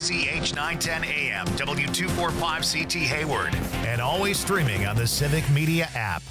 KCCH 910 AM, W245CT Hayward, and always streaming on the Civic Media app.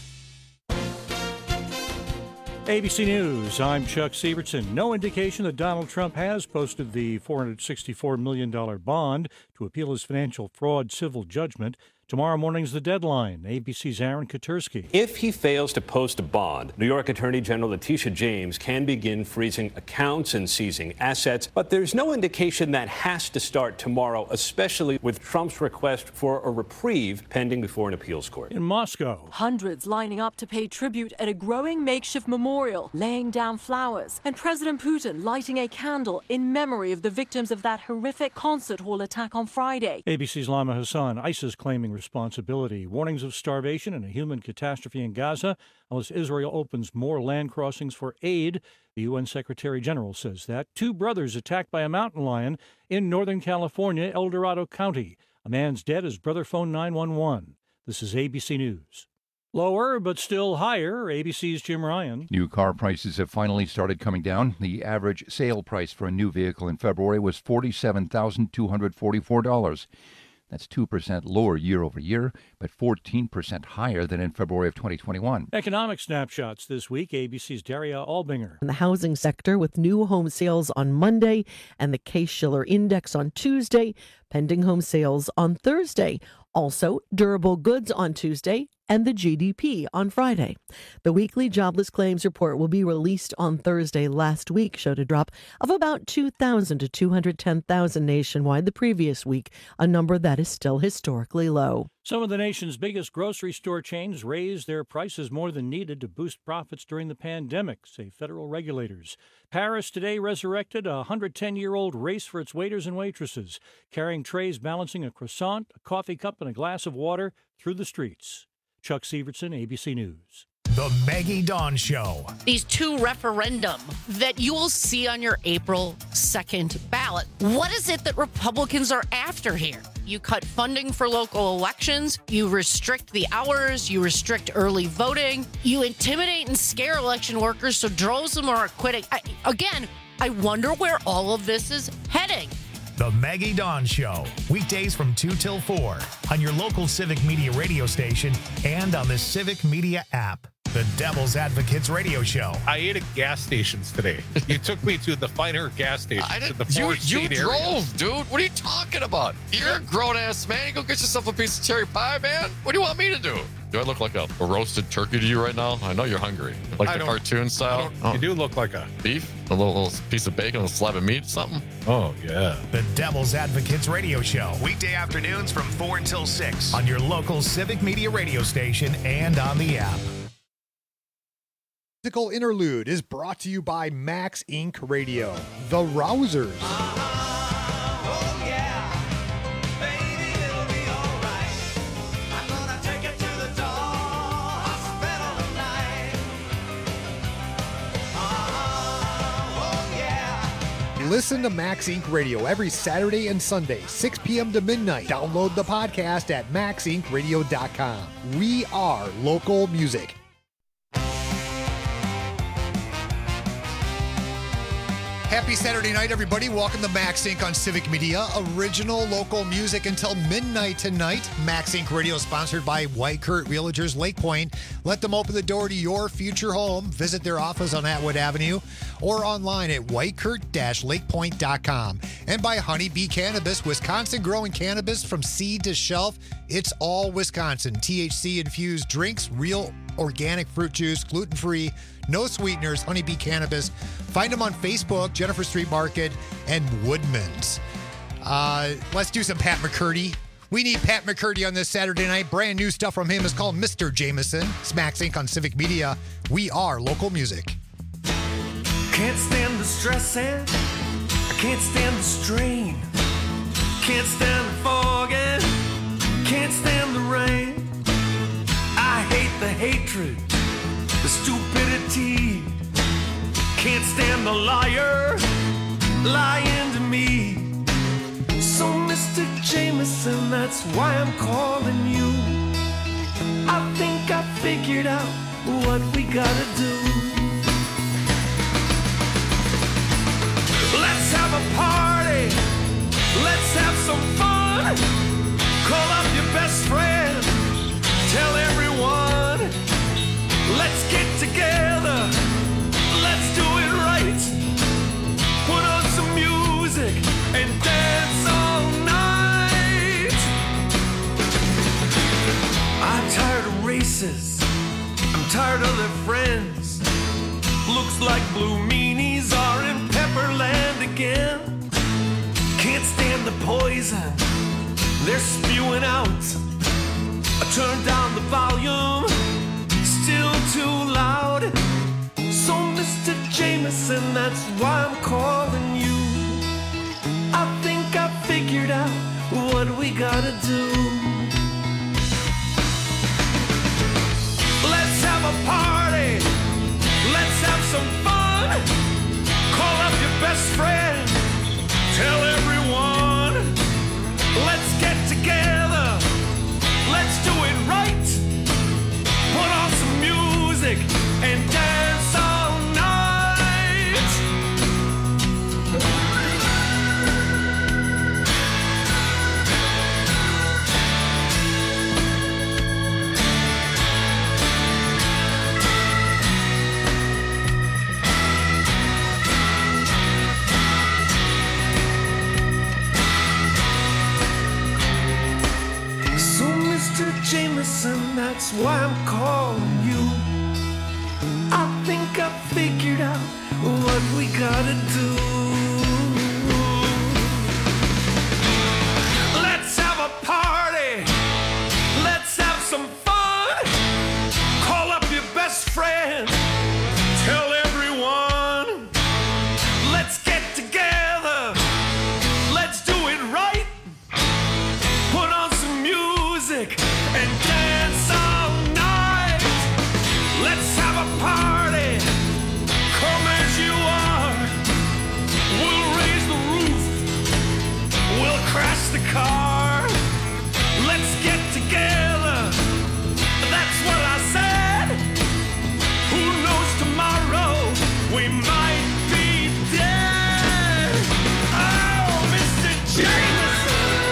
ABC News, I'm Chuck Sievertson. No indication that Donald Trump has posted the $464 million bond to appeal his financial fraud civil judgment. Tomorrow morning's the deadline. ABC's Aaron Katursky. If he fails to post a bond, New York Attorney General Letitia James can begin freezing accounts and seizing assets. But there's no indication that has to start tomorrow, especially with Trump's request for a reprieve pending before an appeals court. In Moscow, hundreds lining up to pay tribute at a growing makeshift memorial, laying down flowers, and President Putin lighting a candle in memory of the victims of that horrific concert hall attack on Friday. ABC's Lama Hassan, ISIS claiming responsibility. Warnings of starvation and a human catastrophe in Gaza unless Israel opens more land crossings for aid. The UN Secretary General says that. Two brothers attacked by a mountain lion in Northern California, El Dorado County. A man's dead as brother phoned 911. This is ABC News. Lower, but still higher. ABC's Jim Ryan. New car prices have finally started coming down. The average sale price for a new vehicle in February was $47,244. That's 2% lower year over year, but 14% higher than in February of 2021. Economic snapshots this week. ABC's Daria Albinger. In the housing sector, with new home sales on Monday and the Case-Shiller Index on Tuesday, pending home sales on Thursday. Also, durable goods on Tuesday and the GDP on Friday. The weekly jobless claims report will be released on Thursday. Last week showed a drop of about 2,000 to 210,000 nationwide the previous week, a number that is still historically low. Some of the nation's biggest grocery store chains raised their prices more than needed to boost profits during the pandemic, say federal regulators. Paris today resurrected a 110-year-old race for its waiters and waitresses, carrying trays balancing a croissant, a coffee cup, and a glass of water through the streets. Chuck Sievertson, ABC News. The Maggie Dawn Show. These two referendum that you will see on your April 2nd ballot. What is it that Republicans are after here? You cut funding for local elections. You restrict the hours. You restrict early voting. You intimidate and scare election workers so droves of them are quitting. I wonder where all of this is heading. The Maggie Dawn Show. Weekdays from 2 till 4 on your local Civic Media radio station and on the Civic Media app. The Devil's Advocates radio show. I ate at gas stations today. You took me to the finer gas stations. You drove, dude. What are you talking about? You're a grown-ass man. You go get yourself a piece of cherry pie, man. What do you want me to do? Do I look like a roasted turkey to you right now? I know you're hungry. Like the cartoon style? You do look like a... Beef? A little piece of bacon, a slab of meat, something? Oh, yeah. The Devil's Advocates radio show. Weekday afternoons from 4 until 6 on your local Civic Media radio station and on the app. Musical Interlude is brought to you by Max Inc. Radio, The Rousers. Listen to Max Inc. Radio every Saturday and Sunday, 6 p.m. to midnight. Download the podcast at maxincradio.com. We are local music. Happy Saturday night, everybody. Welcome to Max Inc. on Civic Media. Original local music until midnight tonight. Max Inc. Radio is sponsored by White Kurt Realtors Lake Point. Let them open the door to your future home. Visit their office on Atwood Avenue or online at whitekurt-lakepoint.com. And by Honeybee Cannabis, Wisconsin growing cannabis from seed to shelf. It's all Wisconsin. THC-infused drinks, real organic fruit juice, gluten-free, no sweeteners, Honeybee Cannabis. Find them on Facebook, Jennifer Street Market, and Woodman's. Let's do some Pat McCurdy. We need Pat McCurdy on this Saturday night. Brand new stuff from him is called Mr. Jameson. It's Max Inc. on Civic Media. We are local music. Can't stand the stress and I can't stand the strain. Can't stand the fog and can't stand the rain. I hate the hatred, the stupidity. Can't stand the liar lying to me. So Mr. Jameson, that's why I'm calling you. I think I figured out what we gotta do. Let's have a party. Let's have on, call up your best friend, tell everyone, let's get together, let's do it right. Put on some music and dance all night. I'm tired of races, I'm tired of their friends. Looks like blue meanies are in Pepperland again. Can't stand the poison they're spewing out. I turned down the volume, still too loud. So Mr. Jameson, that's why I'm calling you. I think I figured out what we gotta do. Let's have a party, let's have some fun. Call up your best friend, tell everyone, let's get together, let's do it right. Put on some music and dance all night. So Mr. Jameson, that's why I'm calling you. I think I figured out what we gotta do. Let's have a party, let's have some fun. Call up your best friend, tell everyone, let's get together, let's do it right. Put on some music and dance all night. Let's have a party, come as you are. We'll raise the roof, we'll crash the car. Let's get together, that's what I said. Who knows tomorrow, we might be dead. Oh, Mr. Jameson.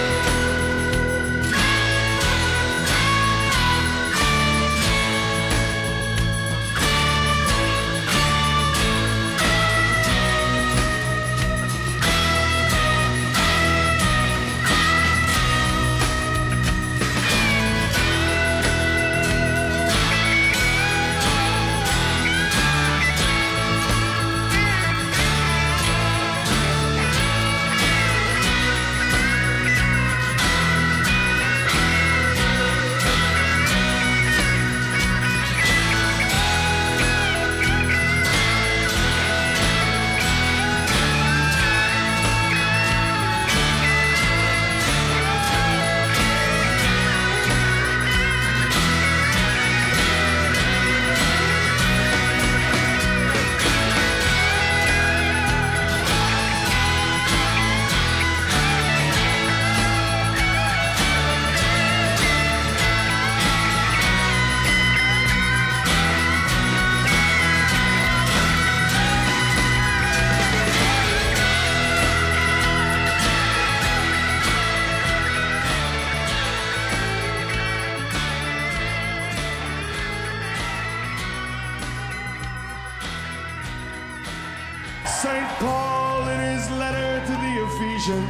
St. Paul, in his letter to the Ephesians,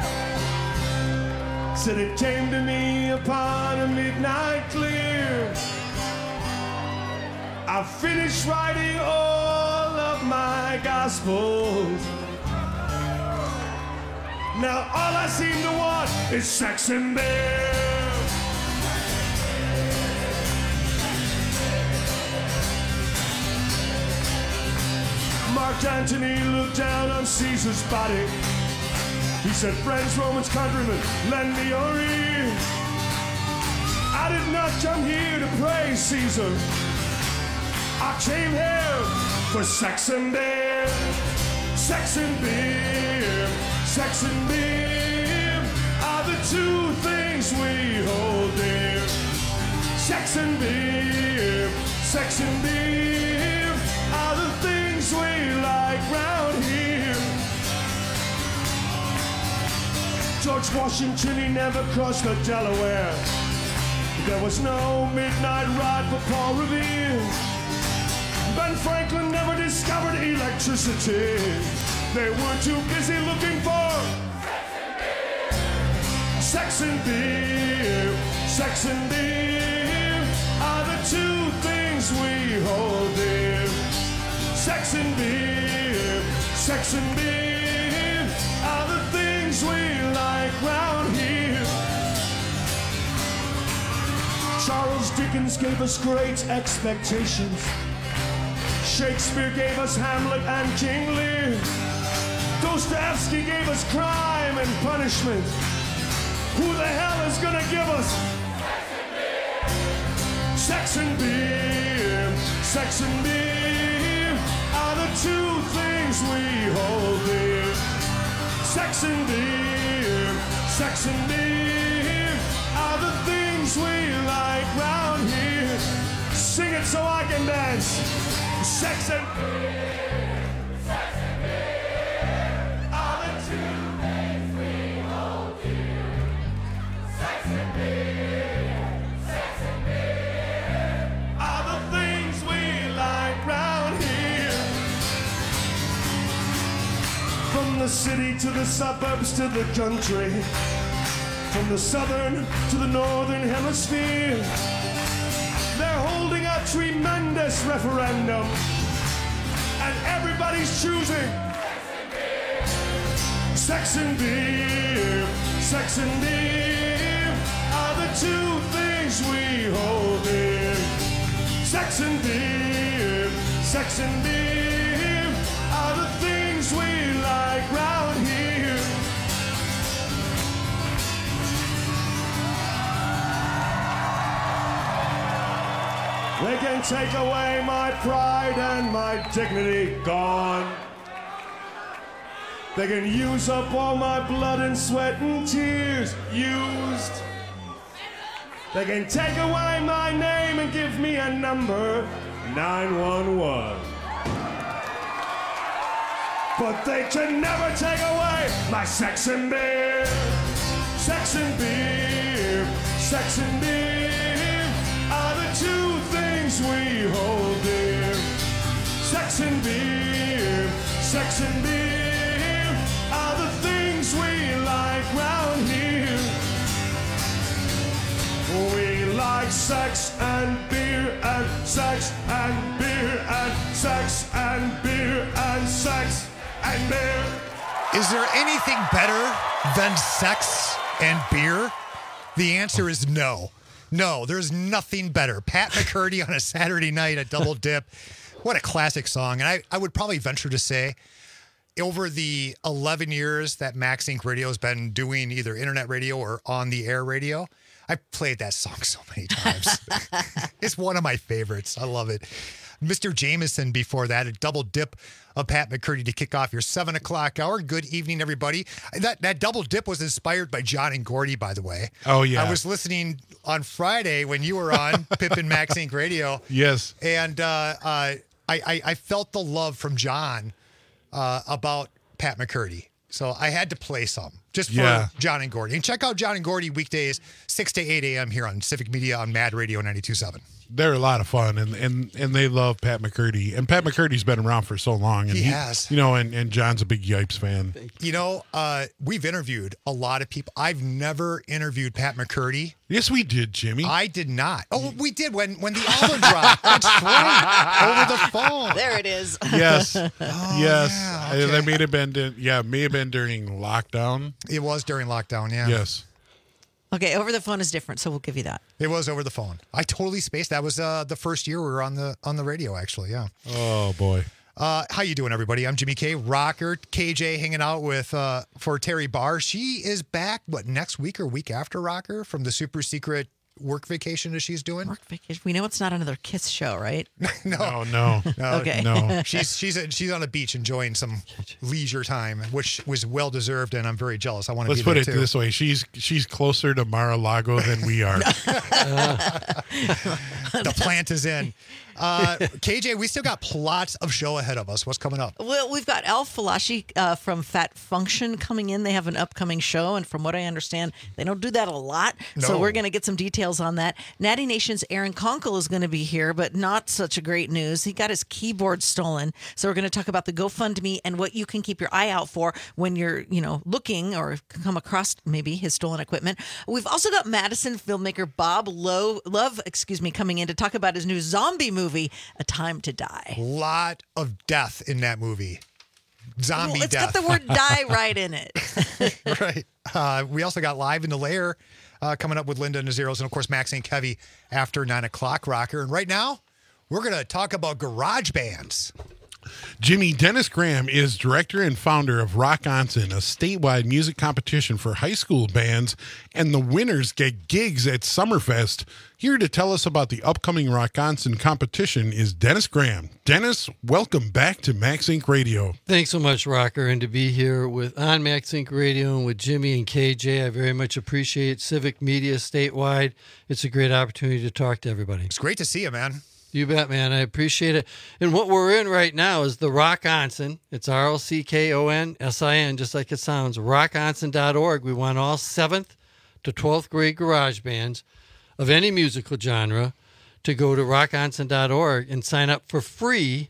said it came to me upon a midnight clear. I finished writing all of my gospels. Now all I seem to want is sex and beer. Mark Antony looked down on Caesar's body. He said, friends, Romans, countrymen, lend me your ears. I did not come here to praise Caesar. I came here for sex and beer. Sex and beer. Sex and beer are the two things we hold dear. Sex and beer. Sex and beer are the things we like round here. George Washington, he never crossed the Delaware. There was no midnight ride for Paul Revere. Ben Franklin never discovered electricity. They were too busy looking for sex and beer. Sex and beer are the two things we hold dear. Sex and beer, sex and beer are the things we like round here. Charles Dickens gave us great expectations. Shakespeare gave us Hamlet and King Lear. Dostoevsky gave us crime and punishment. Who the hell is gonna give us sex and beer? Sex and beer are the two things we hold dear. Sex and beer, sex and beer are the things we like round here. Sing it so I can dance. Sex and beer, sex and beer are the two things we hold dear. Sex and beer are the things we like round here. From the city to the suburbs to the country, from the southern to the northern hemisphere, they're holding a tremendous referendum, and everybody's choosing sex and beer. Sex and beer are the two things we hold dear. Sex and beer, sex and beer are the things we like round here. They can take away my pride and my dignity, gone. They can use up all my blood and sweat and tears, used. They can take away my name and give me a number, 911. But they can never take away my sex and beer. Sex and beer, sex and beer are the two things we hold dear. Sex and beer, sex and beer are the things we like round here. We like sex and beer and sex and beer and sex and beer and sex and beer. Is there anything better than sex and beer? The answer is no. No, there's nothing better. Pat McCurdy on a Saturday night at Double Dip. What a classic song. And I would probably venture to say, over the 11 years that Max Inc. Radio has been doing either internet radio or on-the-air radio, I've played that song so many times. It's one of my favorites. I love it. Mr. Jameson before that, a Double Dip of Pat McCurdy to kick off your 7 o'clock hour. Good evening, everybody. That Double Dip was inspired by John and Gordy, by the way. Oh, yeah. I was listening on Friday when you were on Pip and Max Inc. Radio. Yes. And I felt the love from John about Pat McCurdy. So I had to play some just for John and Gordy. And check out John and Gordy weekdays, 6 to 8 a.m. here on Civic Media on Mad Radio 92.7. They're a lot of fun, and they love Pat McCurdy. And Pat McCurdy's been around for so long. And he has. You know, and John's a big Yipes fan. You know, we've interviewed a lot of people. I've never interviewed Pat McCurdy. Yes, we did, Jimmy. I did not. Oh, we did when the album dropped. That's right. Over the phone. There it is. Yes. Oh, yes. yeah, okay. That may have been during lockdown. It was during lockdown, yeah. Yes. Okay, over the phone is different, so we'll give you that. It was over the phone. I totally spaced. That was the first year we were on the radio, actually, yeah. Oh, boy. How you doing, everybody? I'm Jimmy K. Rocker. KJ hanging out with for Terry Barr. She is back, next week or week after, Rocker, from the super secret work vacation that she's doing? Work vacation. We know it's not another Kiss show, right? No. Okay. No. She's on a beach enjoying some leisure time, which was well deserved, and I'm very jealous. I want to Let's be put there it too. this way: she's closer to Mar-a-Lago than we are. The plant is in. KJ, we still got lots of show ahead of us. What's coming up? Well, we've got Al Falashi from Fat Function coming in. They have an upcoming show, and from what I understand, they don't do that a lot. No. So we're going to get some details on that. Natty Nation's Aaron Conkle is going to be here, but not such a great news. He got his keyboard stolen. So we're going to talk about the GoFundMe and what you can keep your eye out for when you're, looking or come across maybe his stolen equipment. We've also got Madison filmmaker Bob Love, coming in to talk about his new zombie movie, A Time to Die. A lot of death in that movie. Zombie It's death. got the word die right in it. Right. We also got Live in the Lair coming up with Linda and the Zeros, and of course Max and Kevy after 9 o'clock rocker. And right now, we're going to talk about garage bands. Jimmy, Dennis Graham is director and founder of Rock Onsen, a statewide music competition for high school bands, and the winners get gigs at Summerfest. Here to tell us about the upcoming Rock Onsen competition is Dennis Graham. Dennis, welcome back to Max Inc. Radio. Thanks so much, Rocker, and to be here on Max Inc. Radio and with Jimmy and KJ. I very much appreciate Civic Media statewide. It's a great opportunity to talk to everybody. It's great to see you, man. You bet, man. I appreciate it. And what we're in right now is the Rock Onsen. It's ROCKONSIN, just like it sounds, rockonsen.org. We want all 7th to 12th grade garage bands of any musical genre to go to rockonsen.org and sign up for free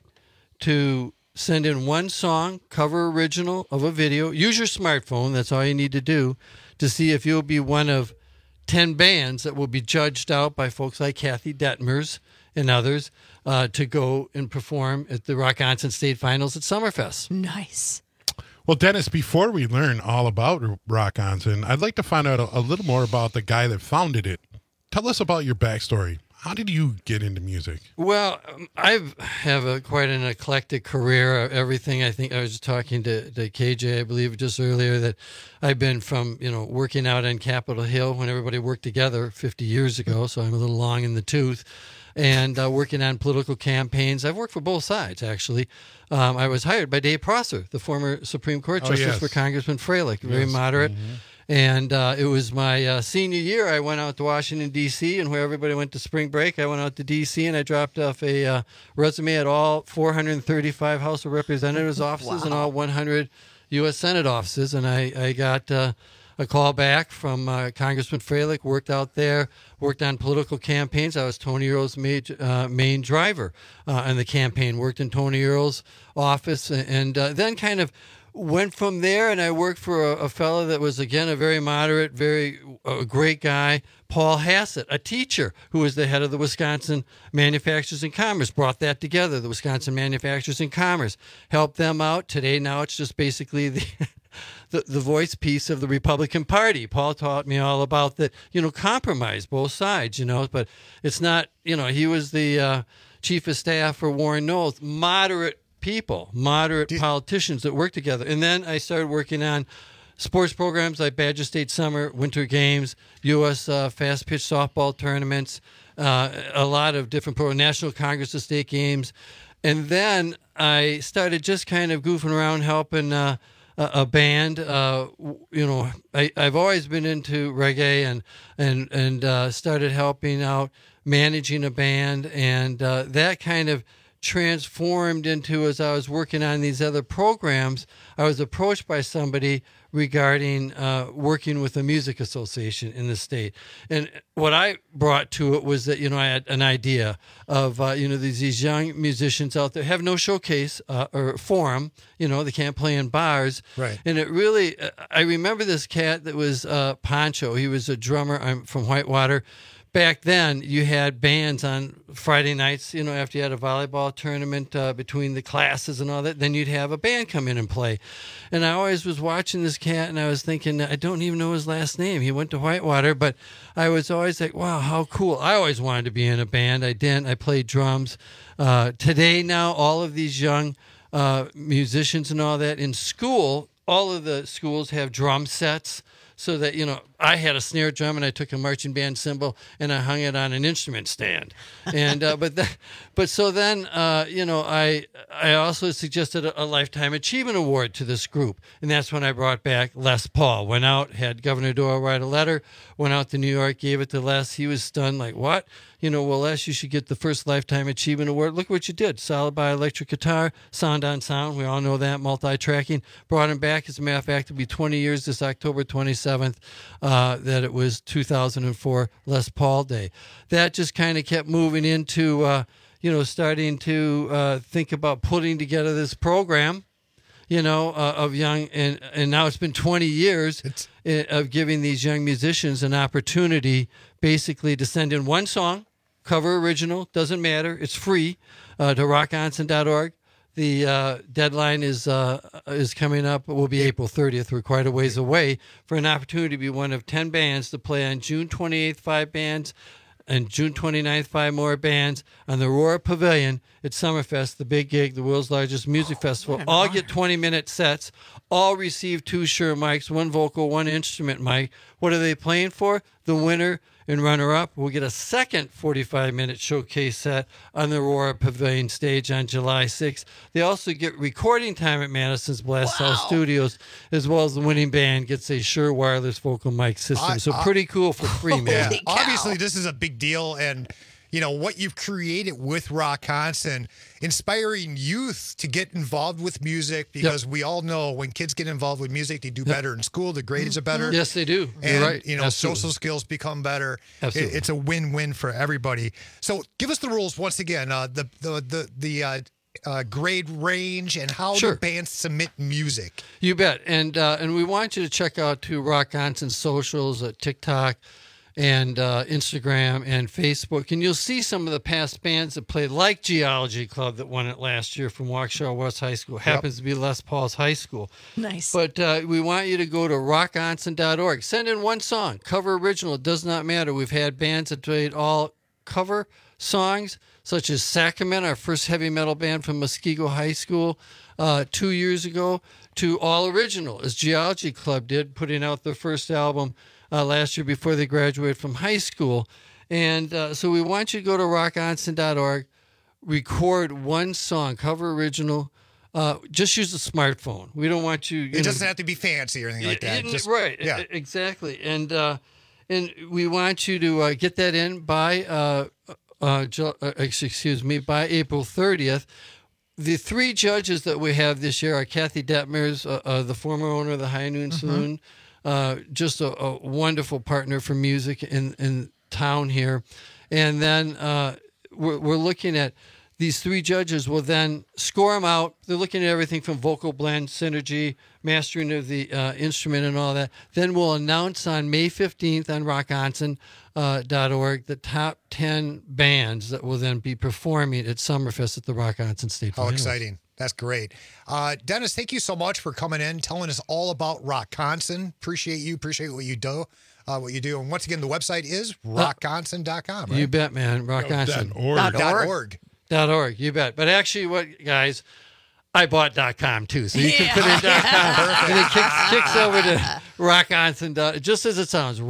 to send in one song, cover original of a video. Use your smartphone. That's all you need to do to see if you'll be one of 10 bands that will be judged out by folks like Kathy Detmers and others to go and perform at the Rock Onsen State Finals at Summerfest. Nice. Well, Dennis, before we learn all about Rock Onsen, I'd like to find out a little more about the guy that founded it. Tell us about your backstory. How did you get into music? Well, I have quite an eclectic career. Everything, I think I was talking to KJ, I believe, just earlier, that I've been from, working out on Capitol Hill when everybody worked together 50 years ago, so I'm a little long in the tooth, and working on political campaigns. I've worked for both sides, actually. I was hired by Dave Prosser, the former Supreme Court Justice for Congressman Freilich, very moderate. Mm-hmm. And it was my senior year. I went out to Washington, D.C., and where everybody went to spring break, I went out to D.C., and I dropped off a resume at all 435 House of Representatives offices and all 100 U.S. Senate offices. And I got a call back from Congressman Freilich, worked out there, worked on political campaigns. I was Tony Earl's main driver in the campaign, worked in Tony Earl's office, and then kind of went from there, and I worked for a fellow that was, again, a very moderate, a great guy, Paul Hassett, a teacher who was the head of the Wisconsin Manufacturers and Commerce, brought that together, the Wisconsin Manufacturers and Commerce, helped them out. Today, now it's just basically the voice piece of the Republican Party. Paul taught me all about that, compromise, both sides, but it's not, he was the chief of staff for Warren Knowles, moderate politicians that work together. And then I started working on sports programs like Badger State Summer, Winter Games, U.S. Fast Pitch Softball Tournaments, a lot of different National Congress of State Games. And then I started just kind of goofing around helping a band. I've always been into reggae and started helping out managing a band, and that kind of transformed into, as I was working on these other programs, I was approached by somebody regarding working with a music association in the state. And what I brought to it was that, I had an idea of, these young musicians out there have no showcase or forum, they can't play in bars. Right. And it really, I remember this cat that was Poncho. He was a drummer. I'm from Whitewater. Back then, you had bands on Friday nights, after you had a volleyball tournament between the classes and all that, then you'd have a band come in and play. And I always was watching this cat, and I was thinking, I don't even know his last name. He went to Whitewater, but I was always like, wow, how cool. I always wanted to be in a band. I didn't. I played drums. Today, now, all of these young musicians and all that in school, all of the schools have drum sets. so that, I had a snare drum and I took a marching band cymbal and I hung it on an instrument stand. And, so then, I also suggested a Lifetime Achievement Award to this group. And that's when I brought back Les Paul. Went out, had Governor Doyle write a letter, went out to New York, gave it to Les. He was stunned, like, what? Well, Les, you should get the first Lifetime Achievement Award. Look what you did. Solid by electric guitar, sound on sound. We all know that, multi-tracking. Brought him back. As a matter of fact, it'll be 20 years this October 27th that it was 2004 Les Paul Day. That just kind of kept moving into, starting to think about putting together this program, of young, and now it's been 20 years of giving these young musicians an opportunity basically to send in one song, cover original, doesn't matter, it's free, to rockonson.org. The deadline is coming up. It will be April 30th. We're quite a ways away for an opportunity to be one of 10 bands to play on June 28th, 5 bands, and June 29th, 5 more bands on the Aurora Pavilion at Summerfest, the big gig, the world's largest music festival. All get 20-minute sets. All receive 2 Shure mics, 1 vocal, 1 instrument mic. What are they playing for? The winner and runner-up will get a second 45-minute showcase set on the Aurora Pavilion stage on July 6th. They also get recording time at Madison's Blast House Studios, as well as the winning band gets a Shure wireless vocal mic system. So pretty cool for free, man. Yeah. Obviously, this is a big deal, and what you've created with Rockonson, inspiring youth to get involved with music, because we all know when kids get involved with music, they do better in school, the grades are better. Yes, they do. And, You're right. social skills become better. Absolutely. It's a win-win for everybody. So give us the rules once again, the grade range and how the bands submit music. You bet. And we want you to check out Rockonson's socials at TikTok and Instagram and Facebook, and you'll see some of the past bands that played, like Geology Club that won it last year from Waukesha West High School. Happens to be Les Paul's high school. Nice. But we want you to go to rockonson.org. Send in one song, cover original. It does not matter. We've had bands that played all cover songs, such as Sacrament, our first heavy metal band from Muskego High School 2 years ago, to all original, as Geology Club did, putting out their first album last year before they graduated from high school. And so we want you to go to rockonson.org, record one song, cover original. Just use a smartphone. We don't want you. It doesn't have to be fancy or anything like that. Right. Yeah. Exactly. And we want you to get that in by by April 30th. The 3 judges that we have this year are Kathy Detmers, the former owner of the High Noon Saloon, just a wonderful partner for music in town here. And then we're looking at these 3 judges will then score them out. They're looking at everything from vocal blend, synergy, mastering of the instrument and all that. Then we'll announce on May 15th on rockonson.org the top 10 bands that will then be performing at Summerfest at the Rockonson State Fair. How exciting. That's great. Dennis, thank you so much for coming in, telling us all about Rockonson. Appreciate you. Appreciate what you do. And once again, the website is rockonson.com, right? You bet, man. Rockonson.org. .org. You bet. But actually, guys, I bought .com too, so you can put in .com, and it kicks over to Rockonson. Just as it sounds,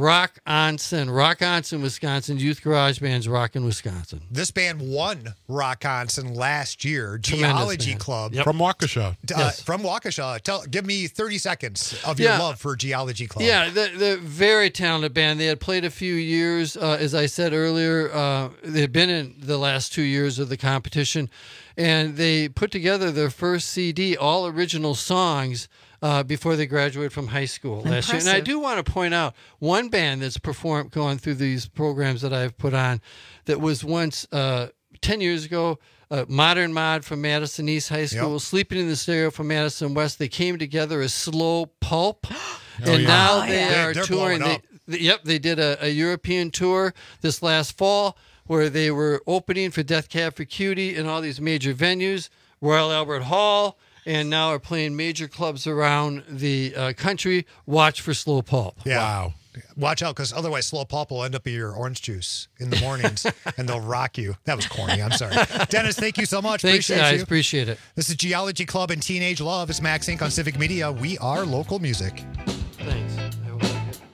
Rockonson, Wisconsin. Youth Garage Band's rockin' Wisconsin. This band won Rockonson last year. Geology Club from Waukesha. From Waukesha. Give me 30 seconds of your love for Geology Club. Yeah, they're very talented band. They had played a few years, as I said earlier. They had been in the last 2 years of the competition. And they put together their first CD, all original songs, before they graduated from high school last year. And I do want to point out one band that's going through these programs that I've put on that was once 10 years ago, Modern Mod from Madison East High School, Sleeping in the Stereo from Madison West. They came together as Slow Pulp, and now they are touring. They did a European tour this last fall, where they were opening for Death Cab for Cutie in all these major venues, Royal Albert Hall, and now are playing major clubs around the country. Watch for Slow Pulp. Yeah. Wow. Watch out, because otherwise Slow Pulp will end up in your orange juice in the mornings, and they'll rock you. That was corny. I'm sorry. Dennis, thank you so much. Thanks, guys. You. Appreciate it. This is Geology Club and Teenage Love. It's Max Inc. on Civic Media. We are local music. Thanks.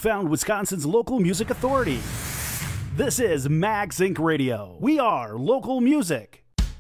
found Wisconsin's local music authority. This is Max Inc. Radio. We are local music.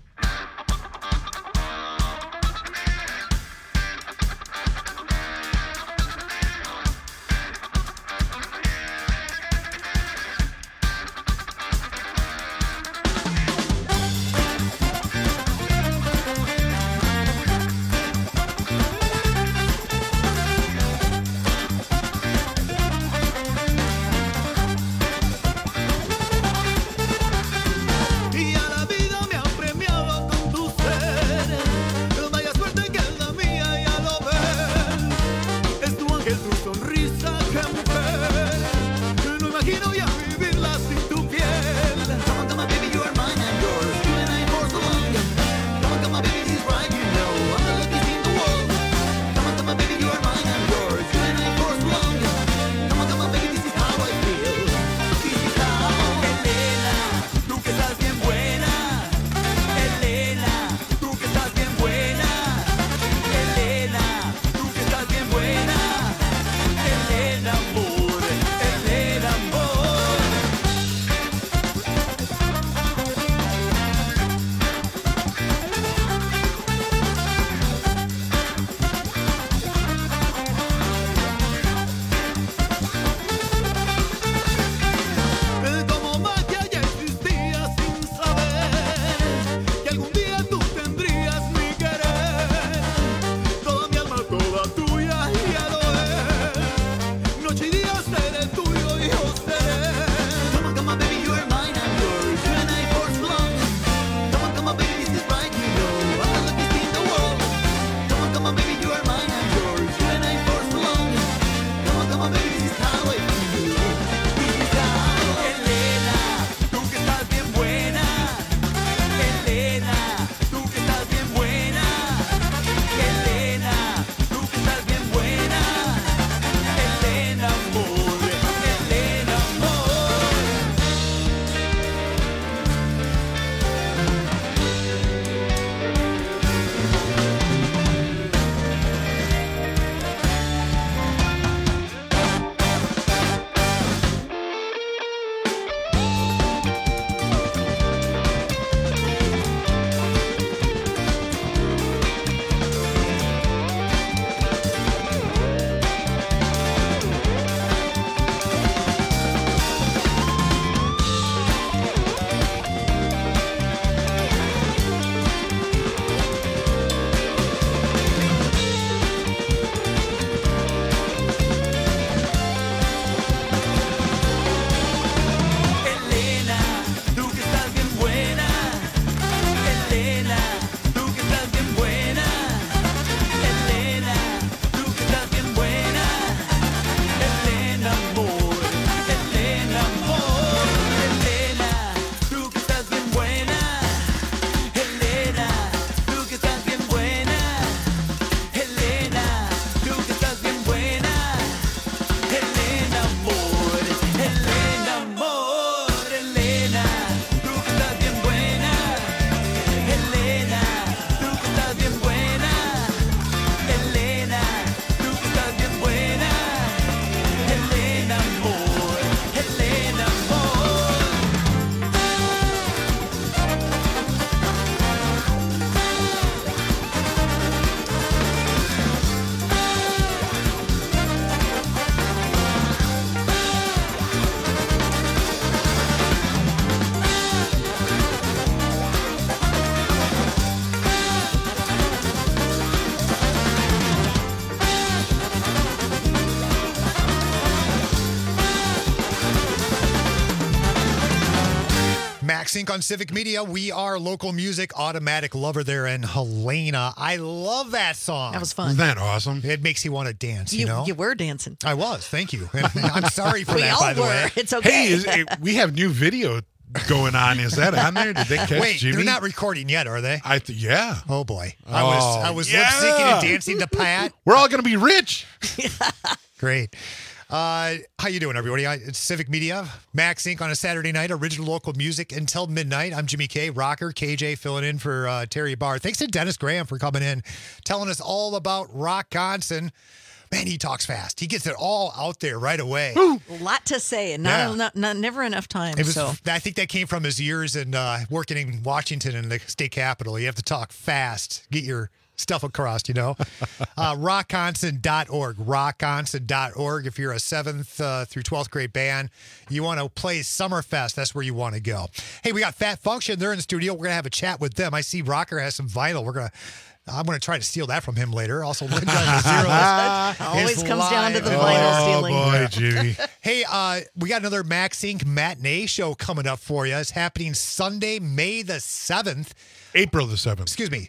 Max Inc. on Civic Media. We are local music, Automatic Lover there, and Helena. I love that song. That was fun. Isn't that awesome? It makes you want to dance, you know? You were dancing. I was. Thank you. And I'm sorry for We that, all by the were. way. It's okay. Hey, we have new video going on. Is that on there? Did they catch Wait, Jimmy? they're not recording yet, are they? Yeah. Oh, boy. I was yeah. lip syncing and dancing to Pat. We're all going to be rich. Great. How you doing, everybody? It's Civic Media, Max Inc. on a Saturday night, original local music until midnight. I'm Jimmy K, rocker, KJ filling in for Terry Barr. Thanks to Dennis Graham for coming in, telling us all about Rockconson. Man, he talks fast. He gets it all out there right away. A lot to say, and never enough time. I think that came from his years in working in Washington in the state capitol. You have to talk fast, get your stuff across, Rockconson.org. Rockconson.org. If you're a 7th through 12th grade band, you want to play Summerfest, that's where you want to go. Hey, we got Fat Function. They're in the studio. We're going to have a chat with them. I see Rocker has some vinyl. I'm going to try to steal that from him later. Also, Linda and the Zeros. Always comes down to the vinyl stealing. Oh, boy, Jimmy. Hey, we got another Max Inc. matinee show coming up for you. It's happening Sunday, May the 7th. April the 7th. Excuse me.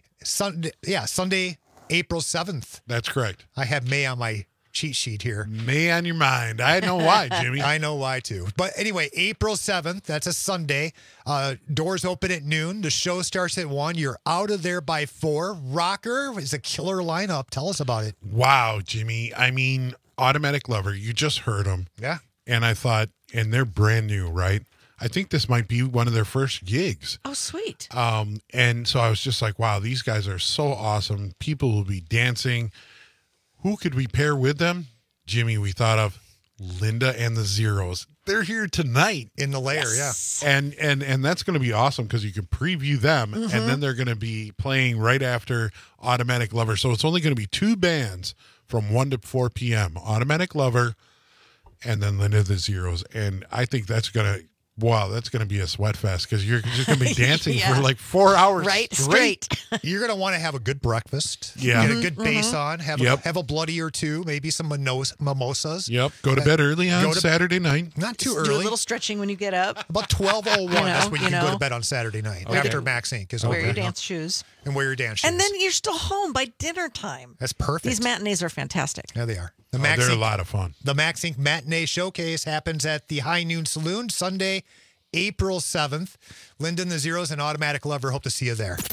Sunday, April 7th. That's correct. I have May on my cheat sheet here. May on your mind. I know why, Jimmy. I know why, too. But anyway, April 7th, that's a Sunday. Doors open at noon. The show starts at 1. You're out of there by 4. Rocker is a killer lineup. Tell us about it. Wow, Jimmy. I mean, Automatic Lover, you just heard them. Yeah. And I thought, and they're brand new, right? I think this might be one of their first gigs. Oh, sweet. And so I was just like, wow, these guys are so awesome. People will be dancing. Who could we pair with them? Jimmy, we thought of Linda and the Zeros. They're here tonight. In the lair, yes. Yeah. And that's going to be awesome because you can preview them, and then they're going to be playing right after Automatic Lover. So it's only going to be 2 bands from 1 to 4 p.m. Automatic Lover and then Linda the Zeros. And I think that's going to be a sweat fest because you're just going to be dancing for like 4 hours straight. You're going to want to have a good breakfast. Yeah. Get a good bass on. Have a bloody or two, maybe some mimosas. Yep. Go to bed early on Saturday night. Not too Just early. do a little stretching when you get up. About 12:01. That's when you can go to bed on Saturday night after Max Inc. is over. Wear your dance shoes. And wear your dance shoes. And then you're still home by dinner time. That's perfect. These matinees are fantastic. Yeah, they are. They're a lot of fun. The Max Inc. Matinee Showcase happens at the High Noon Saloon Sunday, April 7th. Linda and the Zeros and Automatic Lover hope to see you there.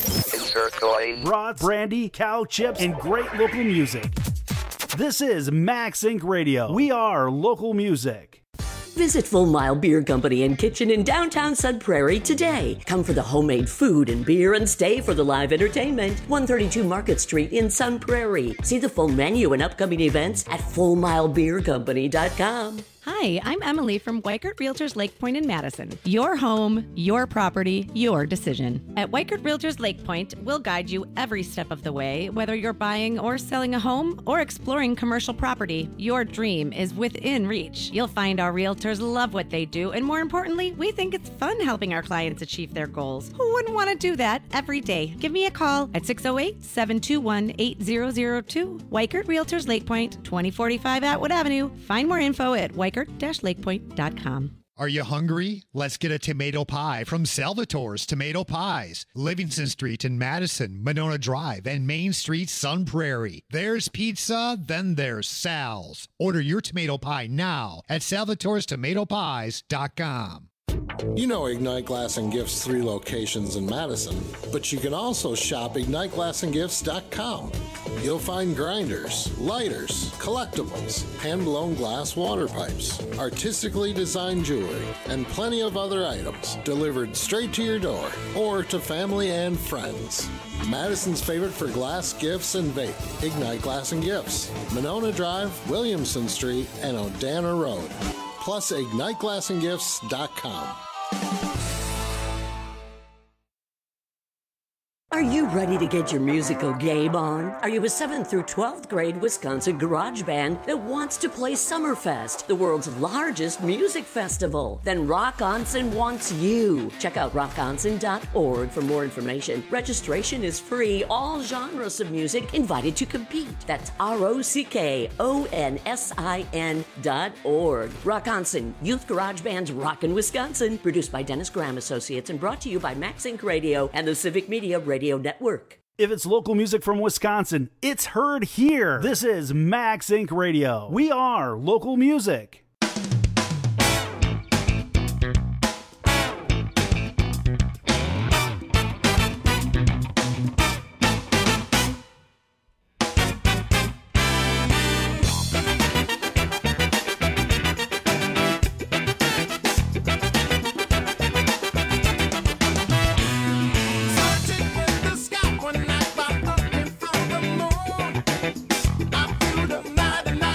Brats, brandy, cow chips, and great local music. This is Max Inc. Radio. We are local music. Visit Full Mile Beer Company and Kitchen in downtown Sun Prairie today. Come for the homemade food and beer and stay for the live entertainment. 132 Market Street in Sun Prairie. See the full menu and upcoming events at FullMileBeerCompany.com. Hi, I'm Emily from Weichert Realtors Lake Point in Madison. Your home, your property, your decision. At Weichert Realtors Lake Point, we'll guide you every step of the way, whether you're buying or selling a home or exploring commercial property. Your dream is within reach. You'll find our realtors love what they do, and more importantly, we think it's fun helping our clients achieve their goals. Who wouldn't want to do that every day? Give me a call at 608-721-8002. Weichert Realtors Lake Point, 2045 Atwood Avenue. Find more info at Weichert-lakepoint.com. Are you hungry? Let's get a tomato pie from Salvatore's Tomato Pies. Livingston Street in Madison, Monona Drive, and Main Street, Sun Prairie. There's pizza, then there's Sal's. Order your tomato pie now at salvatorestomatopies.com. You know Ignite Glass and Gifts 3 locations in Madison, but you can also shop IgniteGlassandGifts.com. You'll find grinders, lighters, collectibles, hand-blown glass water pipes, artistically designed jewelry, and plenty of other items delivered straight to your door or to family and friends. Madison's favorite for glass, gifts, and vape, Ignite Glass and Gifts, Monona Drive, Williamson Street, and Odana Road. Plus IgniteGlassandGifts.com. Are you ready to get your musical game on? Are you a 7th through 12th grade Wisconsin garage band that wants to play Summerfest, the world's largest music festival? Then Rockconson wants you. Check out rockonson.org for more information. Registration is free. All genres of music invited to compete. That's ROCKONSIN.org. Rockconson, Youth Garage Band's Rockin' Wisconsin, produced by Dennis Graham Associates and brought to you by Max Inc. Radio and the Civic Media Radio Network. If it's local music from Wisconsin, it's heard here. This is Max Inc. Radio. We are local music. I feel the 99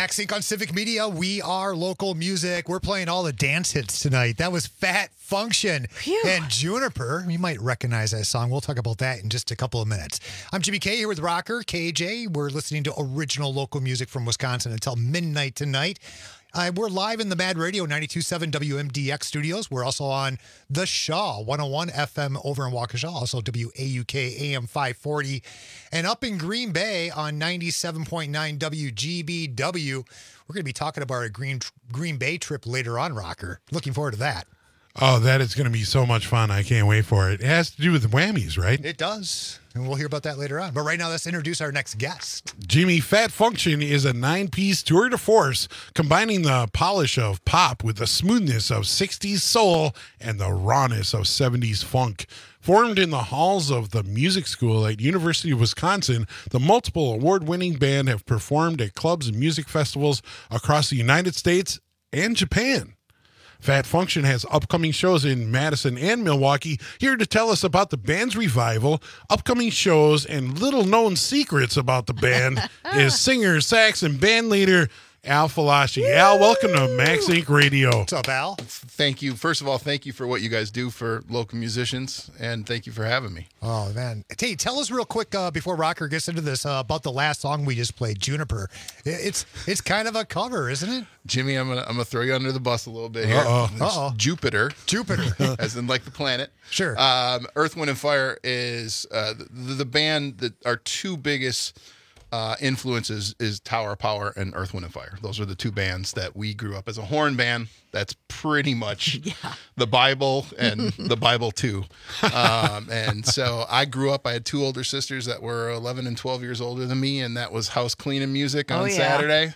Max Inc. on Civic Media. We are local music. We're playing all the dance hits tonight. That was Fat Function and Juniper. You might recognize that song. We'll talk about that in just a couple of minutes. I'm Jimmy K here with Rocker KJ. We're listening to original local music from Wisconsin until midnight tonight. We're live in the Mad Radio 92.7 WMDX studios. We're also on The Shaw 101 FM over in Waukesha, also WAUK AM 540. And up in Green Bay on 97.9 WGBW. We're going to be talking about our Green Bay trip later on, Rocker. Looking forward to that. Oh, that is going to be so much fun. I can't wait for it. It has to do with whammies, right? It does. And we'll hear about that later on. But right now, let's introduce our next guest. Jimmy, Fat Function is a 9-piece tour de force, combining the polish of pop with the smoothness of 60s soul and the rawness of 70s funk. Formed in the halls of the music school at University of Wisconsin, the multiple award-winning band have performed at clubs and music festivals across the United States and Japan. Fat Function has upcoming shows in Madison and Milwaukee. Here to tell us about the band's revival, upcoming shows, and little-known secrets about the band is singer, sax, and band leader Al Falashi. Al, welcome to Max Inc. Radio. What's up, Al? Thank you. First of all, thank you for what you guys do for local musicians, and thank you for having me. Oh, man. Hey, tell us real quick before Rocker gets into this about the last song we just played, Juniper. It's kind of a cover, isn't it? Jimmy, I'm gonna throw you under the bus a little bit here. Uh-oh. Jupiter, as in like the planet. Sure. Earth, Wind, and Fire is the band that our two biggest influences is Tower of Power and Earth, Wind, and Fire. Those are the two bands that we grew up as a horn band. That's pretty much the Bible and the Bible too. And so I grew up, I had two older sisters that were 11 and 12 years older than me, and that was house cleaning music on Saturday.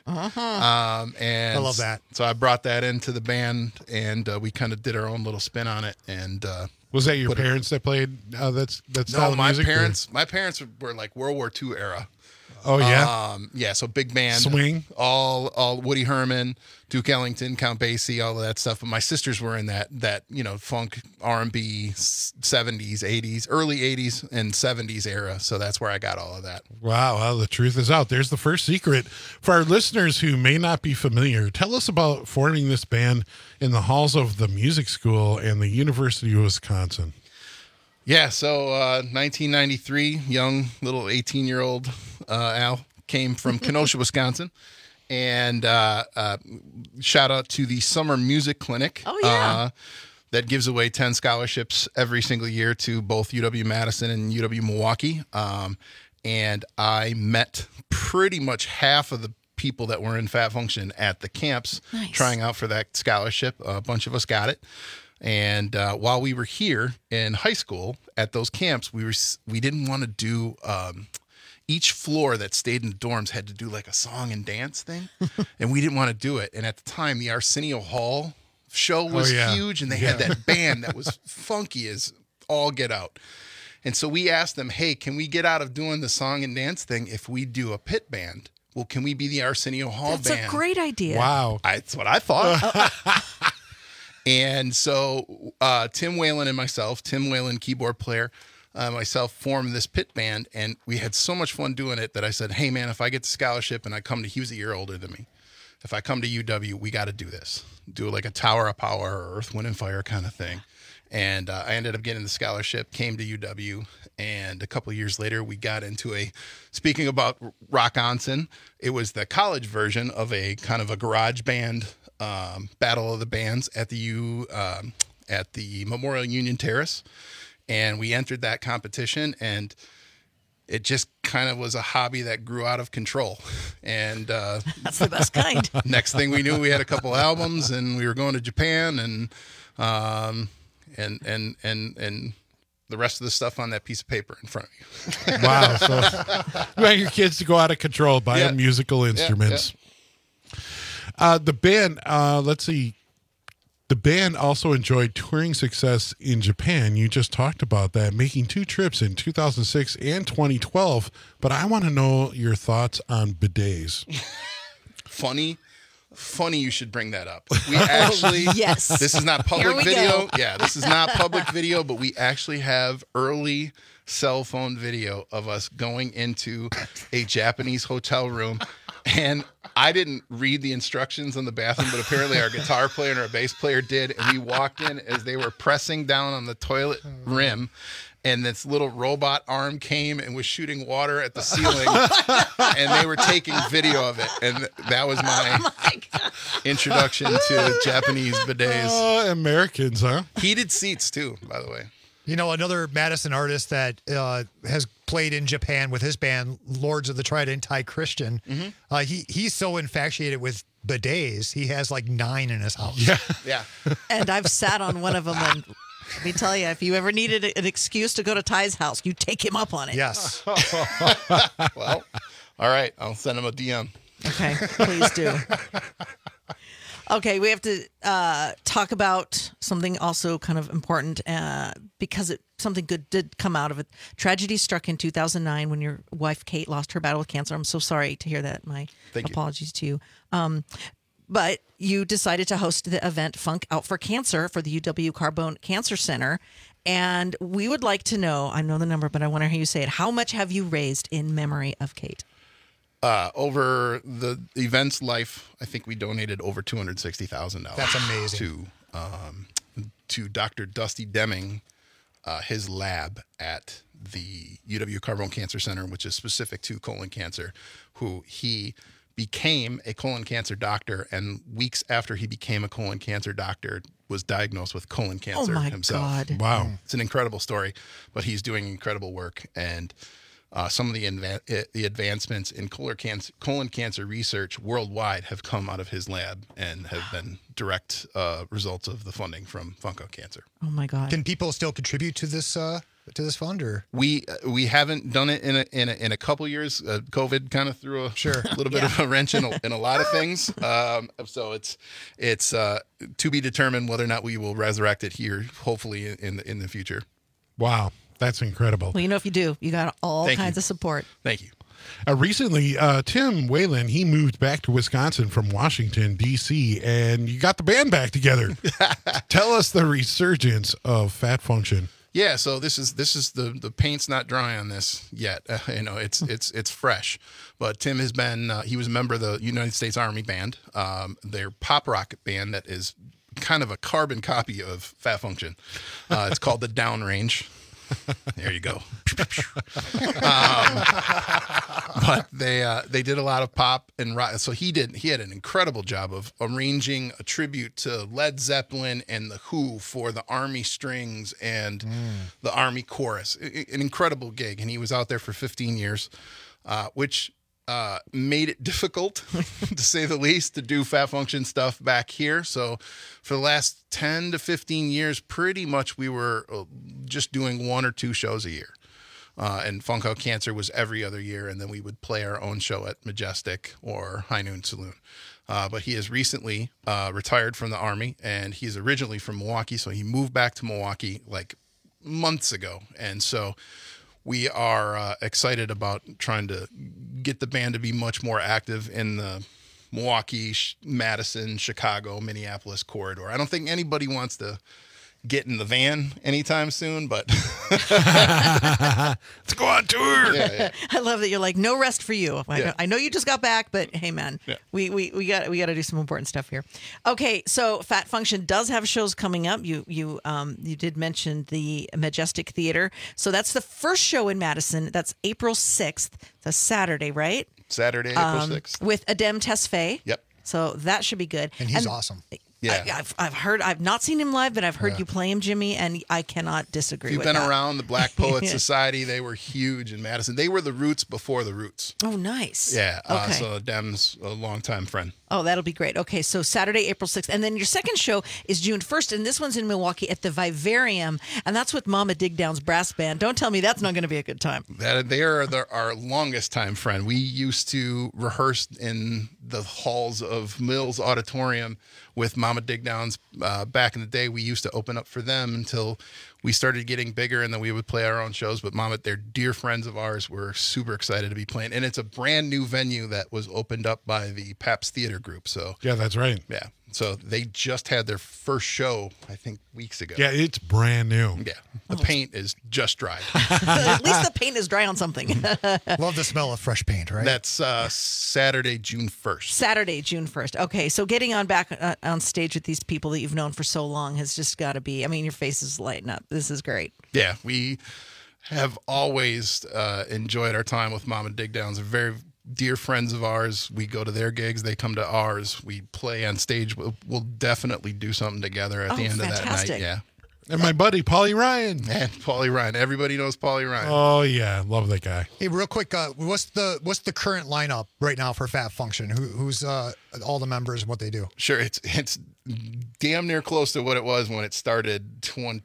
And I love that. So I brought that into the band, and we kind of did our own little spin on it. And was that your parents that played that style of music? My parents were like World War II era. Oh, yeah? Yeah, so big band. Swing? All Woody Herman, Duke Ellington, Count Basie, all of that stuff. But my sisters were in that funk, R&B, 70s, 80s, early 80s and 70s era. So that's where I got all of that. Wow, well, the truth is out. There's the first secret. For our listeners who may not be familiar, tell us about forming this band in the halls of the music school and the University of Wisconsin. Yeah, so 1993, young little 18-year-old Al came from Kenosha, Wisconsin, and shout out to the Summer Music Clinic. Oh, yeah. That gives away 10 scholarships every single year to both UW-Madison and UW-Milwaukee. And I met pretty much half of the people that were in Fat Function at the camps trying out for that scholarship. A bunch of us got it. And while we were here in high school at those camps, we didn't want to do each floor that stayed in the dorms had to do like a song and dance thing, and we didn't want to do it. And at the time, the Arsenio Hall show was huge, and they had that band that was funky as all get out. And so we asked them, hey, can we get out of doing the song and dance thing if we do a pit band? Well, can we be the Arsenio Hall band? That's a great idea. Wow. That's what I thought. And so Tim Whalen and myself, Tim Whalen, keyboard player, myself formed this pit band, and we had so much fun doing it that I said, hey, man, if I get the scholarship and I come to, he was a year older than me. If I come to UW, we got to do this. Do like a Tower of Power or Earth, Wind, and Fire kind of thing. And I ended up getting the scholarship, came to UW, and a couple of years later, we got into speaking about Rock-Onson, it was the college version of a kind of a garage band battle of the bands at the Memorial Union Terrace, and we entered that competition, and it just kind of was a hobby that grew out of control. And that's the best kind. Next thing we knew, we had a couple albums, and we were going to Japan, and the rest of the stuff on that piece of paper in front of you. Wow! So you want your kids to go out of control, buy them musical instruments. The band, let's see. The band also enjoyed touring success in Japan. You just talked about that, making 2 trips in 2006 and 2012. But I want to know your thoughts on bidets. Funny you should bring that up. We actually, yes. This is not public video. Yeah, this is not public video, but we actually have early cell phone video of us going into a Japanese hotel room And I didn't read the instructions on the bathroom, but apparently our guitar player and our bass player did. And we walked in as they were pressing down on the toilet rim. And this little robot arm came and was shooting water at the ceiling. And they were taking video of it. And that was my introduction to Japanese bidets. Americans, huh? Heated seats, too, by the way. You know, another Madison artist that has played in Japan with his band, Lords of the Trident, Ty Christian, he's so infatuated with bidets, he has like 9 in his house. Yeah. And I've sat on one of them, and let me tell you, if you ever needed an excuse to go to Ty's house, you take him up on it. Yes. Well, all right. I'll send him a DM. Okay, please do. Okay, we have to talk about something also kind of important because something good did come out of it. Tragedy struck in 2009 when your wife, Kate, lost her battle with cancer. I'm so sorry to hear that. My apologies to you. But you decided to host the event Funk Out for Cancer for the UW Carbone Cancer Center. And we would like to know, I know the number, but I want to hear you say it. How much have you raised in memory of Kate? Over the event's life, I think we donated over $260,000. That's amazing. To Dr. Dusty Deming, his lab at the UW Carbone Cancer Center, which is specific to colon cancer, who he became a colon cancer doctor, and weeks after he became a colon cancer doctor, was diagnosed with colon cancer himself. God. Wow. It's an incredible story, but he's doing incredible work. And some of the advancements in colon cancer research worldwide have come out of his lab and have been direct results of the funding from Funk Out Cancer. Oh my God! Can people still contribute to this fund, or we haven't done it in a couple years? COVID kind of threw a little bit of a wrench in a lot of things. So it's to be determined whether or not we will resurrect it here, hopefully in the future. Wow. That's incredible. Well, you know, if you do, you got all kinds of support. Thank you. Recently, Tim Whalen, he moved back to Wisconsin from Washington, D.C., and you got the band back together. Tell us the resurgence of Fat Function. Yeah, so this is the paint's not dry on this yet. It's fresh. But Tim has been he was a member of the United States Army Band, their pop rock band that is kind of a carbon copy of Fat Function. It's called the Downrange. There you go. But they did a lot of pop and rock. So he had an incredible job of arranging a tribute to Led Zeppelin and the Who for the Army strings and the Army chorus. An incredible gig. And he was out there for 15 years, which made it difficult, to say the least, to do Fat Function stuff back here. So for the last 10 to 15 years, pretty much we were just doing 1 or 2 shows a year. And Funk Out Cancer was every other year, and then we would play our own show at Majestic or High Noon Saloon. But he has recently retired from the Army, and he's originally from Milwaukee, so he moved back to Milwaukee like months ago. And so we are excited about trying to get the band to be much more active in the Milwaukee, Madison, Chicago, Minneapolis corridor. I don't think anybody wants to get in the van anytime soon, but let's go on tour. Yeah. I love that you're like, no rest for you. I know you just got back, but hey, man, we got to do some important stuff here. Okay, so Fat Function does have shows coming up. You did mention the Majestic Theater, so that's the first show in Madison. That's April 6th. That's Saturday, right? Saturday, April 6th. With Adem Tesfaye. Yep. So that should be good. And he's awesome. Yeah. I've not seen him live, but I've heard you play him, Jimmy, and I cannot disagree If you've with been that. around the Black Poets Society, they were huge in Madison. They were the Roots before the Roots. Oh, nice. Yeah. Okay. So Dem's a longtime friend. Oh, that'll be great. Okay, so Saturday, April 6th. And then your second show is June 1st, and this one's in Milwaukee at the Vivarium, and that's with Mama Digdown's brass band. Don't tell me that's not going to be a good time. They are our longest time friend. We used to rehearse in the halls of Mills Auditorium with Mama Digdown's. Back in the day, we used to open up for them until we started getting bigger, and then we would play our own shows. But Mama, they're dear friends of ours. We're super excited to be playing. And it's a brand new venue that was opened up by the Paps Theater Group. So yeah, that's right. Yeah. So they just had their first show, I think, weeks ago. Yeah, it's brand new. Yeah. The paint is just dry. At least the paint is dry on something. Love the smell of fresh paint, right? That's Saturday, June 1st. Saturday, June 1st. Okay, so getting on back on stage with these people that you've known for so long has just got to be, I mean, your face is lighting up. This is great. Yeah, we have always enjoyed our time with Mama Dig Downs. They're very dear friends of ours. We go to their gigs. They come to ours. We play on stage. We'll definitely do something together at the end of that night. Yeah. And my buddy, Paulie Ryan. And Paulie Ryan. Everybody knows Paulie Ryan. Oh, yeah. Love that guy. Hey, real quick, what's the current lineup right now for Fat Function? Who's all the members and what they do? Sure. It's damn near close to what it was when it started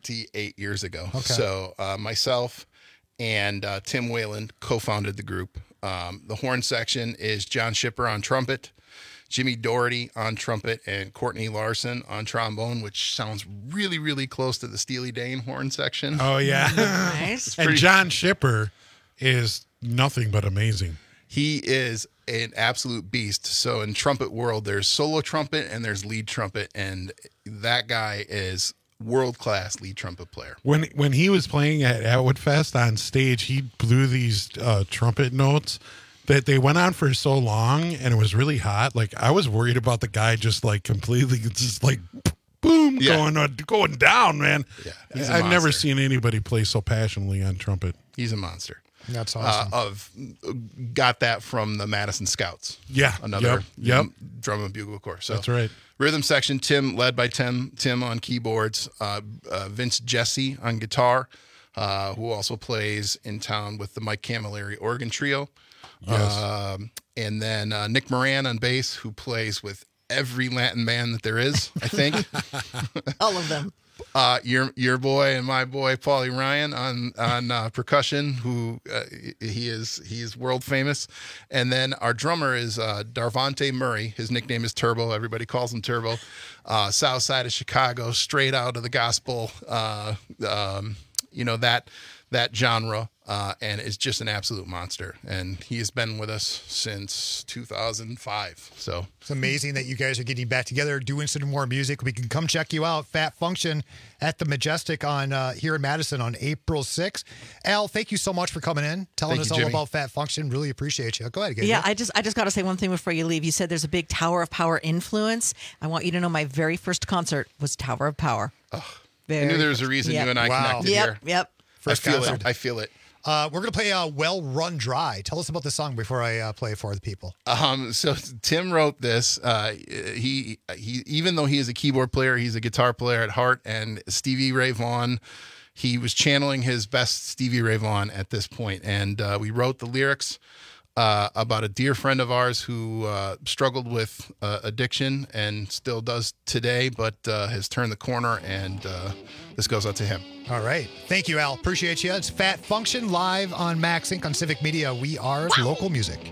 28 years ago. Okay. So myself and Tim Whalen co-founded the group. The horn section is John Shipper on trumpet, Jimmy Doherty on trumpet, and Courtney Larson on trombone, which sounds really, really close to the Steely Dan horn section. Oh, yeah. Nice. And John Shipper is nothing but amazing. He is an absolute beast. So in trumpet world, there's solo trumpet and there's lead trumpet, and that guy is world-class lead trumpet player. When he was playing at Atwood Fest on stage, he blew these trumpet notes that they went on for so long, and it was really hot. Like, I was worried about the guy just like completely just like boom going down, man. Yeah, I've never seen anybody play so passionately on trumpet. He's a monster. That's awesome. Got that from the Madison Scouts. Yeah. Another Yep. drum and bugle corps. So that's right. Rhythm section, led by Tim on keyboards, Vince Jesse on guitar, who also plays in town with the Mike Camilleri organ trio. Yes. And then Nick Moran on bass, who plays with every Latin band that there is, I think. All of them. Your boy and my boy Paulie Ryan on percussion, who he is world famous, and then our drummer is Darvante Murray. His nickname is Turbo. Everybody calls him Turbo. South side of Chicago, straight out of the gospel. That genre, and is just an absolute monster. And he has been with us since 2005. So it's amazing that you guys are getting back together, doing some more music. We can come check you out, Fat Function, at the Majestic on here in Madison on April 6th. Al, thank you so much for coming in, telling us all about Fat Function. Really appreciate you. Go ahead, Gabriel. Yeah, I just got to say one thing before you leave. You said there's a big Tower of Power influence. I want you to know my very first concert was Tower of Power. I knew there was a reason you and I connected here. Yep. I feel it. We're going to play Well Run Dry. Tell us about the song before I play it for the people. So Tim wrote this. He even though he is a keyboard player, he's a guitar player at heart, and Stevie Ray Vaughan, he was channeling his best Stevie Ray Vaughan at this point. And we wrote the lyrics about a dear friend of ours who struggled with addiction and still does today, but has turned the corner, and this goes out to him. All right. Thank you, Al. Appreciate you. It's Fat Function live on Max Inc. on Civic Media. We are local music.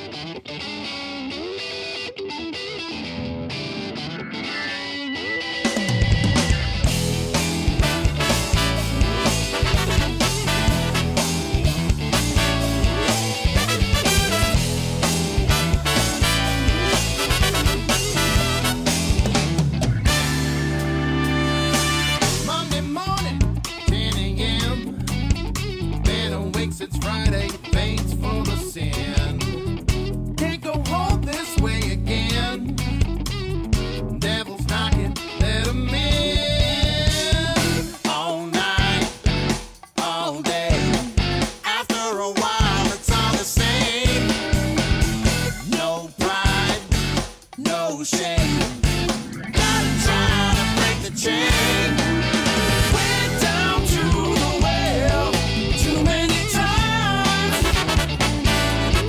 It's Friday, thanks for the sin. Can't go home this way again. Devil's knocking, let him in. All night, all day. After a while, it's all the same. No pride, no shame. Gotta try to break the chain. Went down to the well too many times.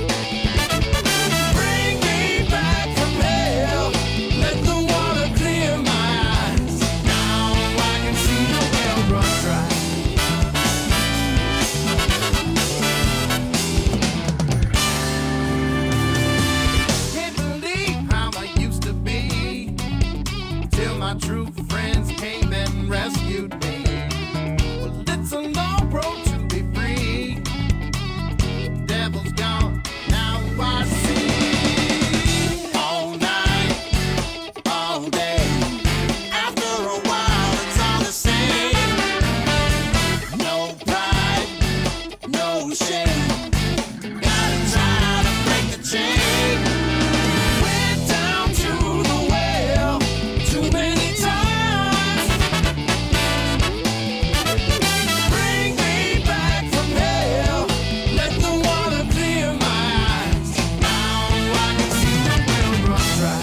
no shame. Gotta try to break the chain. Went down to the well too many times. Bring me back from hell. Let the water clear my eyes. Now I can see the well run dry.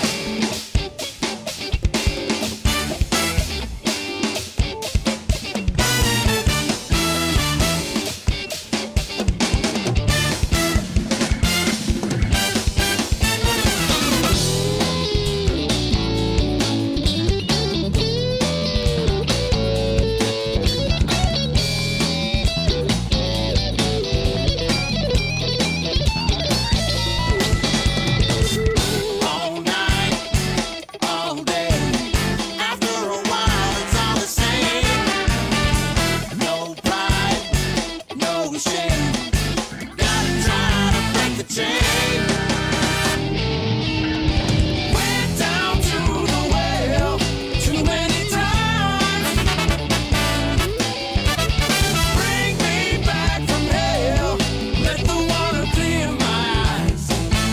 All night, all day. After a while, it's all the same. No pride, no shame. Gotta try to break the chain. Went down to the well too many times. Bring me back from hell. Let the water clear my eyes.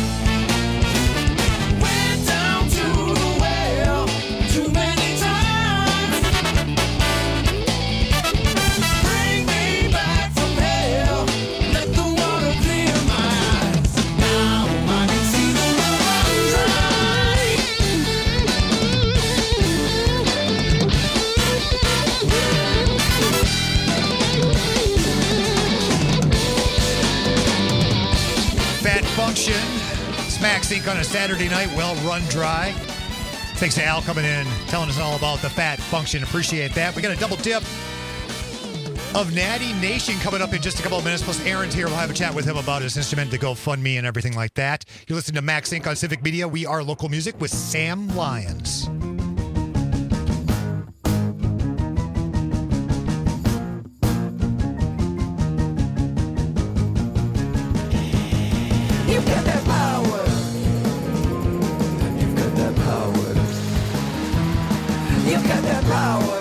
Went down to the well too many times. Bring me back from hell. Let the water clear my eyes. Now I can see the well Fat Function. Smack Sync on a Saturday night. Well run dry. Thanks to Al coming in, telling us all about the Fat Function. Appreciate that. We got a double dip of Natty Nation coming up in just a couple of minutes. Plus, Aaron's here. We'll have a chat with him about his instrument, the GoFundMe, and everything like that. You're listening to Max Inc. on Civic Media. We are local music with Sam Lyons. You've got that power. You've got that power. You've got that power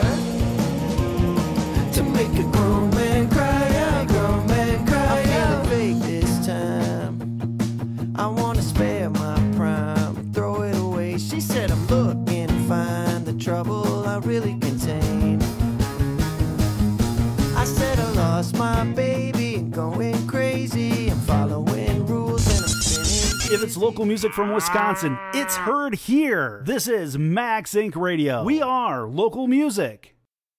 to make a grown man cry out. Grown man cry out. I'm feeling fake this time. I want to spare my prime, throw it away. She said I'm looking to find the trouble I really contain. I said I lost my baby and going crazy. I'm following rules and I'm spinning. If it's local music from Wisconsin, it's heard here. This is Max Inc. Radio. We are local music.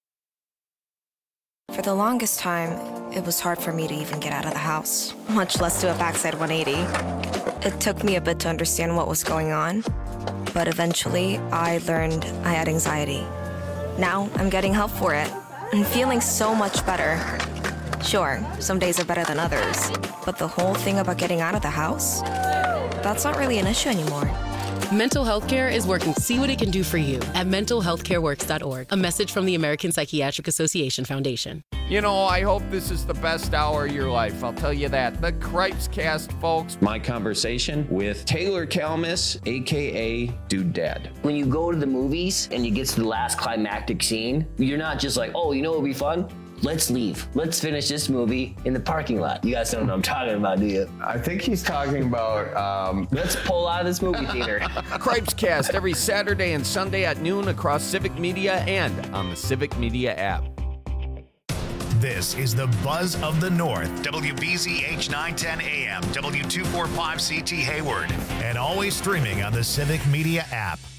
For the longest time, it was hard for me to even get out of the house, much less do a backside 180. It took me a bit to understand what was going on, but eventually I learned I had anxiety. Now I'm getting help for it and feeling so much better. Sure, some days are better than others, but the whole thing about getting out of the house, that's not really an issue anymore. Mental health care is working to see what it can do for you at mentalhealthcareworks.org. A message from the American Psychiatric Association Foundation. You know, I hope this is the best hour of your life. I'll tell you that. The Cripes Cast, folks. My conversation with Taylor Kalmus, a.k.a. Dude Dad. When you go to the movies and you get to the last climactic scene, you're not just like, oh, you know what would be fun? Let's leave. Let's finish this movie in the parking lot. You guys don't know what I'm talking about, do you? I think he's talking about, let's pull out of this movie theater. Cripes Cast every Saturday and Sunday at noon across Civic Media and on the Civic Media app. This is the Buzz of the North, WBZH 910 AM, W245CT Hayward, and always streaming on the Civic Media app.